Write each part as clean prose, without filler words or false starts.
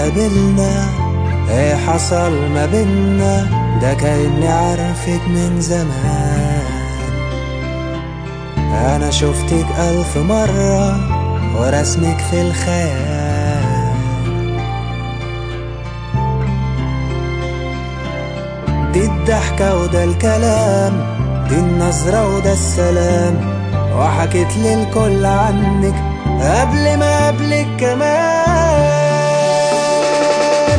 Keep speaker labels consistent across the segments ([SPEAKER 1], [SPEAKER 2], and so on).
[SPEAKER 1] اتقابلنا، ايه حصل ما بينا؟ ده كأني عارفك من زمان. انا شفتك 1000 مرة ورسمك في الخيال. دي الضحكة وده الكلام، دي النظرة وده السلام، وحكيت للكل عنك قبل ما قبلك كمان.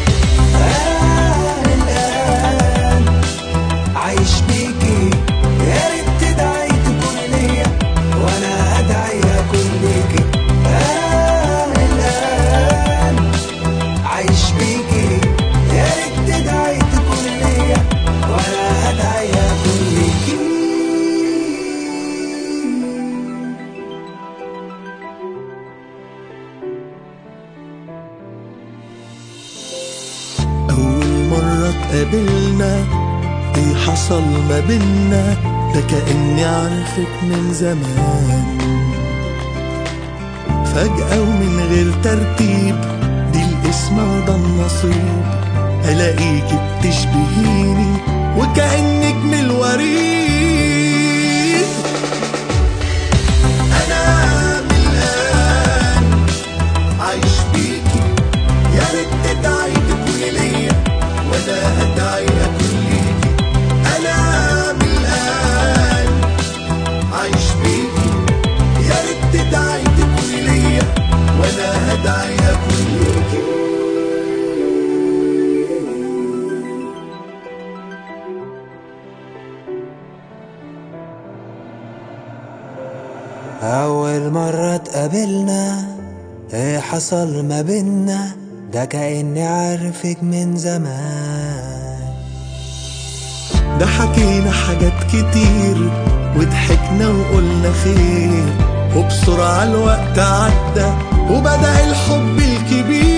[SPEAKER 1] أنا الآن عايش بيكي، يا ريت تدعي تكون ليا وأنا أدعي أكون ليكي. أنا الآن عايش بيكي، يا ريت تدعي تكون ليا وأنا أدعي أكون ليكي.
[SPEAKER 2] أول مرة اتقابلنا، ايه حصل ما بينا؟ ده كأني عارفك من زمان. فجأة ومن غير ترتيب، دي القسمة وده النصيب، ألاقيكي بتشبهيني وكأنك من الوريد. أنا من الآن عايش بيكي، يا ريت تدعي تكوني ليا وأنا أدعي أكون ليكي. أنا من الآن عايش بيكي، يا ريت تدعي تكوني ليا وأنا أدعي أكون ليكي.
[SPEAKER 1] أول مرة اتقابلنا، ايه حصل ما بينا؟ ده كأني عارفك من زمان.
[SPEAKER 2] ده حكينا حاجات كتير وضحكنا وقلنا خير، وبسرعة الوقت عدى وبدأ الحب الكبير.